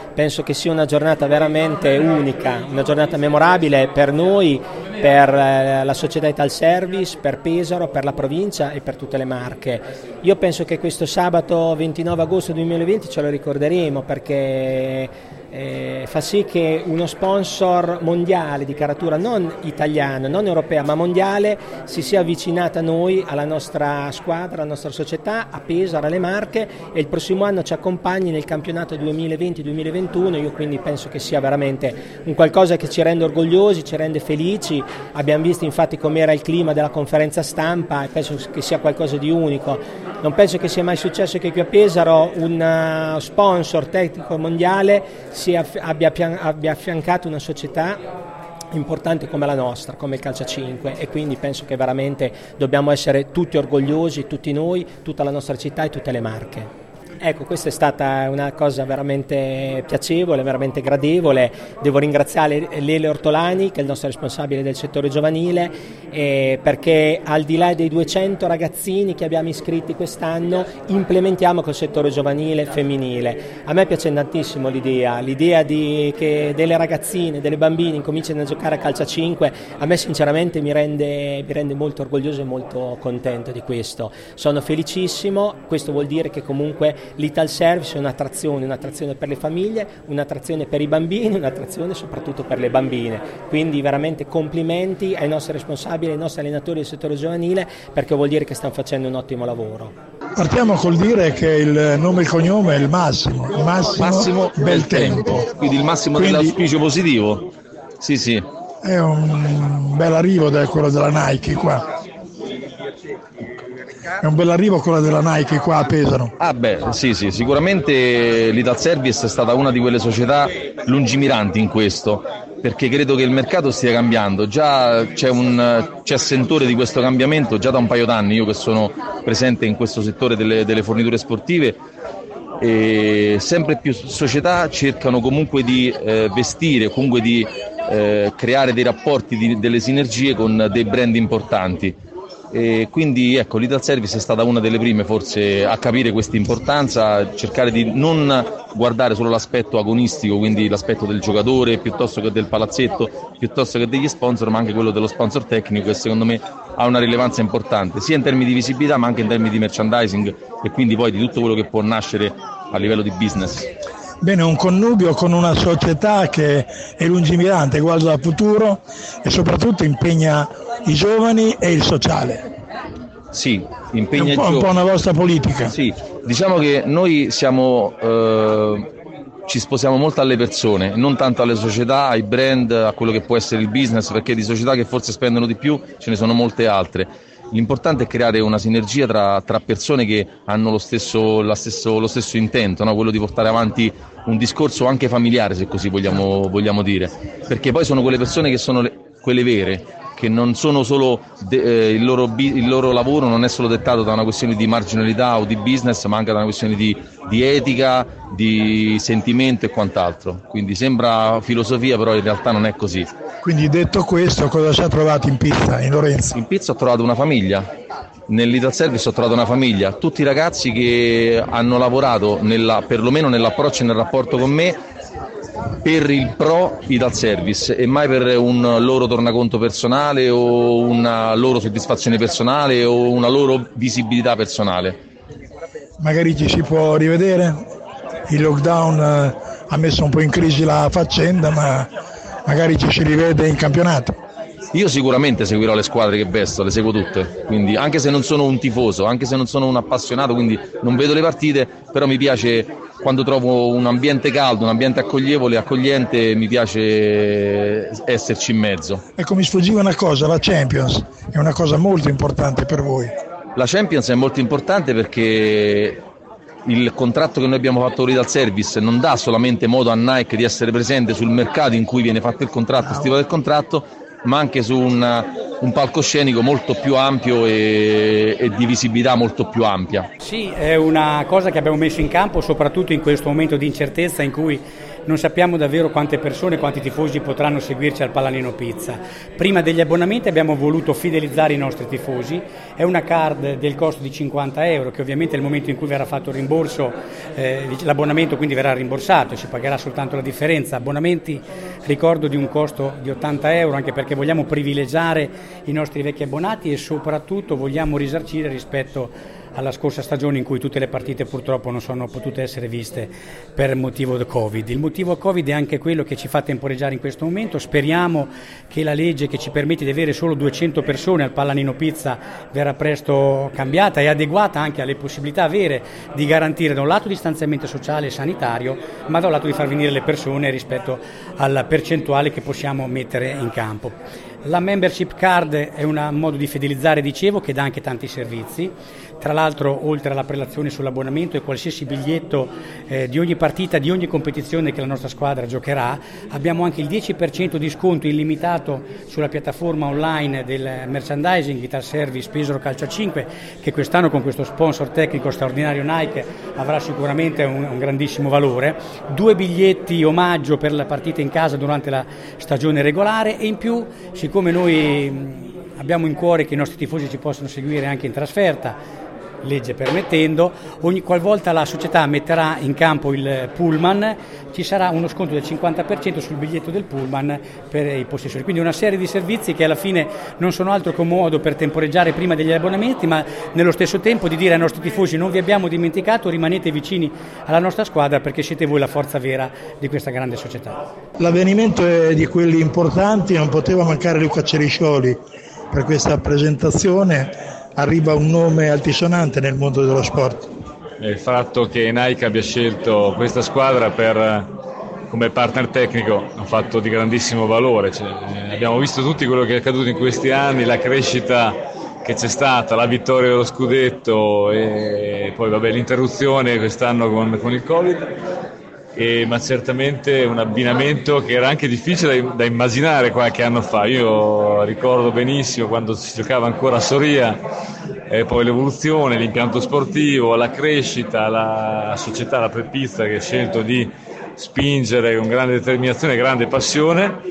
penso che sia una giornata veramente unica, una giornata memorabile per noi, per la società Italservice, per Pesaro, per la provincia e per tutte le Marche. Io penso che questo sabato 29 agosto 2020 ce lo ricorderemo, perché fa sì che uno sponsor mondiale di caratura, non italiano, non europea, ma mondiale, si sia avvicinato a noi, alla nostra squadra, alla nostra società, a Pesaro, alle Marche, e il prossimo anno ci accompagni nel campionato 2020-2021. Io quindi penso che sia veramente un qualcosa che ci rende orgogliosi, ci rende felici. Abbiamo visto infatti com'era il clima della conferenza stampa e penso che sia qualcosa di unico. Non penso che sia mai successo che qui a Pesaro un sponsor tecnico mondiale abbia affiancato una società importante come la nostra, come il Calcio a 5, e quindi penso che veramente dobbiamo essere tutti orgogliosi, tutti noi, tutta la nostra città e tutte le Marche. Ecco, questa è stata una cosa veramente piacevole, veramente gradevole. Devo ringraziare Lele Ortolani, che è il nostro responsabile del settore giovanile, perché al di là dei 200 ragazzini che abbiamo iscritti quest'anno, implementiamo col settore giovanile femminile. A me piace tantissimo l'idea che delle ragazzine, delle bambine incominciano a giocare a calcio a 5. A me sinceramente mi rende molto orgoglioso e molto contento di questo. Sono felicissimo. Questo vuol dire che comunque l'Italservice è un'attrazione per le famiglie, un'attrazione per i bambini, un'attrazione soprattutto per le bambine. Quindi veramente complimenti ai nostri responsabili, ai nostri allenatori del settore giovanile, perché vuol dire che stanno facendo un ottimo lavoro. Partiamo col dire che il nome e il cognome è il Massimo Beltempo. Quindi il massimo dell'auspicio positivo. Sì. È un bel arrivo quello della Nike qua. È un bell'arrivo quello della Nike qua a Pesaro. Sì, sicuramente l'Italservice è stata una di quelle società lungimiranti in questo, perché credo che il mercato stia cambiando. Già c'è sentore di questo cambiamento già da un paio d'anni, io che sono presente in questo settore delle forniture sportive, e sempre più società cercano comunque di vestire, comunque di creare dei rapporti, delle sinergie con dei brand importanti. E quindi ecco, l'Italservice è stata una delle prime forse a capire questa importanza, cercare di non guardare solo l'aspetto agonistico, quindi l'aspetto del giocatore piuttosto che del palazzetto, piuttosto che degli sponsor, ma anche quello dello sponsor tecnico, che secondo me ha una rilevanza importante sia in termini di visibilità ma anche in termini di merchandising e quindi poi di tutto quello che può nascere a livello di business. Bene, un connubio con una società che è lungimirante, guarda al futuro e soprattutto impegna i giovani e il sociale. Sì, impegna un po' una vostra politica. Sì, diciamo che noi ci sposiamo molto alle persone, non tanto alle società, ai brand, a quello che può essere il business, perché di società che forse spendono di più ce ne sono molte altre. L'importante è creare una sinergia tra persone che hanno lo stesso intento, no? Quello di portare avanti un discorso anche familiare, se così vogliamo dire, perché poi sono quelle persone che sono quelle vere, che non sono solo il loro lavoro non è solo dettato da una questione di marginalità o di business, ma anche da una questione di etica, di sentimento e quant'altro. Quindi sembra filosofia, però in realtà non è così. Quindi detto questo, cosa ci ha trovato in pizza, in Lorenzo? In pizza ho trovato una famiglia, nell'Italservice ho trovato una famiglia, tutti i ragazzi che hanno lavorato perlomeno nell'approccio e nel rapporto con me per il pro Italservice e mai per un loro tornaconto personale o una loro soddisfazione personale o una loro visibilità personale. Magari ci si può rivedere? Il lockdown ha messo un po' in crisi la faccenda, ma magari ci si rivede in campionato. Io sicuramente seguirò le squadre che vesto, le seguo tutte, quindi anche se non sono un tifoso, anche se non sono un appassionato, quindi non vedo le partite, però mi piace quando trovo un ambiente caldo, un ambiente accogliente, mi piace esserci in mezzo. Ecco, mi sfuggiva una cosa, la Champions è una cosa molto importante per voi. La Champions è molto importante perché il contratto che noi abbiamo fatto con l'Italservice non dà solamente modo a Nike di essere presente sul mercato in cui viene fatto il contratto, stipulato il contratto, ma anche su un palcoscenico molto più ampio e di visibilità molto più ampia. Sì, è una cosa che abbiamo messo in campo soprattutto in questo momento di incertezza in cui non sappiamo davvero quante persone, quanti tifosi potranno seguirci al Pallanino Pizza. Prima degli abbonamenti abbiamo voluto fidelizzare i nostri tifosi, è una card del costo di 50 euro che ovviamente nel momento in cui verrà fatto il rimborso, l'abbonamento quindi verrà rimborsato, si pagherà soltanto la differenza. Abbonamenti, ricordo, di un costo di 80 euro, anche perché vogliamo privilegiare i nostri vecchi abbonati e soprattutto vogliamo risarcire rispetto alla scorsa stagione in cui tutte le partite purtroppo non sono potute essere viste per motivo del Covid. Il motivo Covid è anche quello che ci fa temporeggiare in questo momento. Speriamo che la legge che ci permette di avere solo 200 persone al Pallanino Pizza verrà presto cambiata e adeguata anche alle possibilità avere di garantire da un lato distanziamento sociale e sanitario, ma da un lato di far venire le persone rispetto alla percentuale che possiamo mettere in campo. La membership card è un modo di fidelizzare, dicevo, che dà anche tanti servizi. Tra l'altro, oltre alla prelazione sull'abbonamento e qualsiasi biglietto di ogni partita, di ogni competizione che la nostra squadra giocherà, abbiamo anche il 10% di sconto illimitato sulla piattaforma online del merchandising Ital Service Pesaro Calcio a 5, che quest'anno con questo sponsor tecnico straordinario Nike avrà sicuramente un grandissimo valore. 2 biglietti omaggio per la partita in casa durante la stagione regolare e in più, siccome noi abbiamo in cuore che i nostri tifosi ci possano seguire anche in trasferta, legge permettendo, ogni qualvolta la società metterà in campo il pullman ci sarà uno sconto del 50% sul biglietto del pullman per i possessori. Quindi una serie di servizi che alla fine non sono altro che un modo per temporeggiare prima degli abbonamenti, ma nello stesso tempo di dire ai nostri tifosi: non vi abbiamo dimenticato, rimanete vicini alla nostra squadra perché siete voi la forza vera di questa grande società. L'avvenimento è di quelli importanti, non poteva mancare Luca Ceriscioli per questa presentazione. Arriva un nome altisonante nel mondo dello sport. Il fatto che Nike abbia scelto questa squadra come partner tecnico ha fatto di grandissimo valore. Abbiamo visto tutti quello che è accaduto in questi anni, la crescita che c'è stata, la vittoria dello scudetto e poi l'interruzione quest'anno con il Covid. Ma certamente un abbinamento che era anche difficile da immaginare qualche anno fa. Io ricordo benissimo quando si giocava ancora a Soria, poi l'evoluzione, l'impianto sportivo, la crescita, la società, la Prepizza che ha scelto di spingere con grande determinazione e grande passione,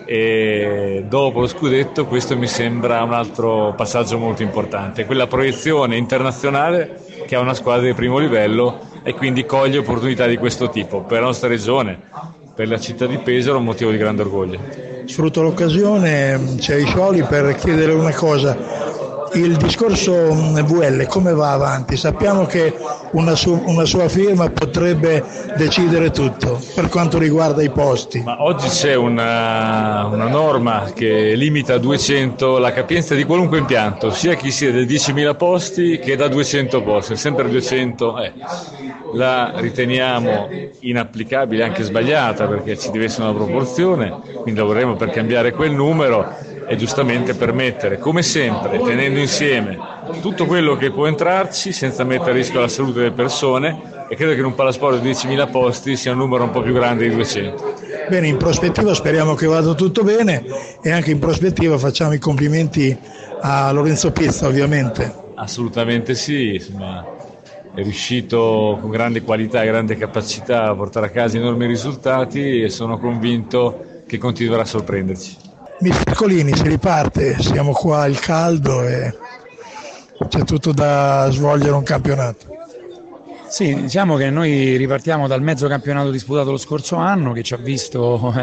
e dopo lo scudetto questo mi sembra un altro passaggio molto importante, quella proiezione internazionale che ha una squadra di primo livello e quindi coglie opportunità di questo tipo per la nostra regione, per la città di Pesaro, un motivo di grande orgoglio. Sfrutto l'occasione, Ceriscioli, per chiedere una cosa. Il discorso VL come va avanti? Sappiamo che una sua firma potrebbe decidere tutto per quanto riguarda i posti. Ma oggi c'è una norma che limita a 200 la capienza di qualunque impianto, sia chi sia da 10.000 posti che da 200 posti, sempre 200. La riteniamo inapplicabile, anche sbagliata, perché ci deve essere una proporzione, quindi lavoreremo per cambiare quel numero e giustamente permettere, come sempre, tenendo insieme tutto quello che può entrarci senza mettere a rischio la salute delle persone, e credo che in un palasport di 10.000 posti sia un numero un po' più grande di 200. Bene, in prospettiva speriamo che vada tutto bene e anche in prospettiva facciamo i complimenti a Lorenzo Pizza, ovviamente. Assolutamente sì, insomma, è riuscito con grande qualità e grande capacità a portare a casa enormi risultati e sono convinto che continuerà a sorprenderci. Mister Colini, si riparte, siamo qua al caldo e c'è tutto da svolgere un campionato. Sì, diciamo che noi ripartiamo dal mezzo campionato disputato lo scorso anno, che ci ha visto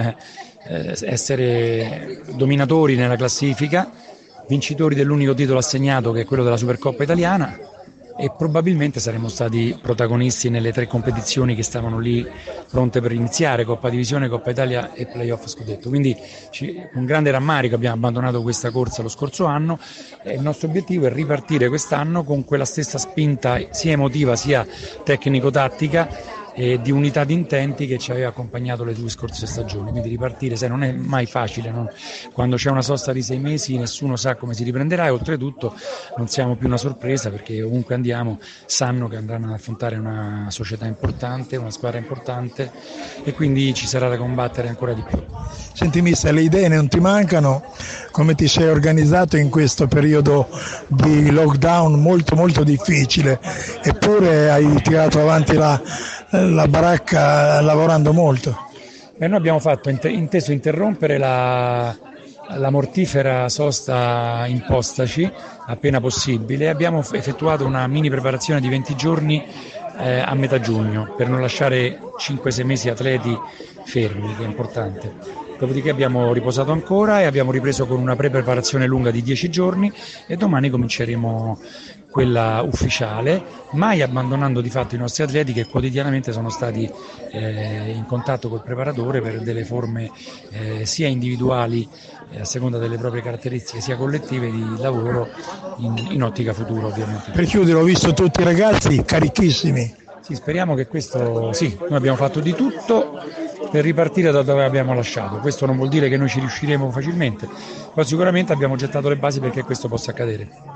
essere dominatori nella classifica, vincitori dell'unico titolo assegnato, che è quello della Supercoppa italiana, e probabilmente saremmo stati protagonisti nelle 3 competizioni che stavano lì pronte per iniziare, Coppa Divisione, Coppa Italia e Playoff Scudetto. Quindi con grande rammarico abbiamo abbandonato questa corsa lo scorso anno e il nostro obiettivo è ripartire quest'anno con quella stessa spinta sia emotiva sia tecnico-tattica e di unità di intenti che ci aveva accompagnato le 2 scorse stagioni. Quindi ripartire, sai, non è mai facile, no? Quando c'è una sosta di 6 mesi nessuno sa come si riprenderà e oltretutto non siamo più una sorpresa, perché ovunque andiamo sanno che andranno ad affrontare una società importante, una squadra importante, e quindi ci sarà da combattere ancora di più. Senti mister, le idee non ti mancano? Come ti sei organizzato in questo periodo di lockdown molto molto difficile, eppure hai tirato avanti la baracca lavorando molto? Noi abbiamo inteso interrompere la mortifera sosta impostaci appena possibile. Abbiamo effettuato una mini preparazione di 20 giorni a metà giugno per non lasciare 5-6 mesi atleti fermi, che è importante. Dopodiché abbiamo riposato ancora e abbiamo ripreso con una pre-preparazione lunga di 10 giorni e domani cominceremo quella ufficiale, mai abbandonando di fatto i nostri atleti che quotidianamente sono stati in contatto col preparatore per delle forme sia individuali a seconda delle proprie caratteristiche sia collettive di lavoro in ottica futuro ovviamente. Per chiudere, ho visto tutti i ragazzi carichissimi. Sì, speriamo che questo, sì, noi abbiamo fatto di tutto per ripartire da dove abbiamo lasciato. Questo non vuol dire che noi ci riusciremo facilmente, ma sicuramente abbiamo gettato le basi perché questo possa accadere.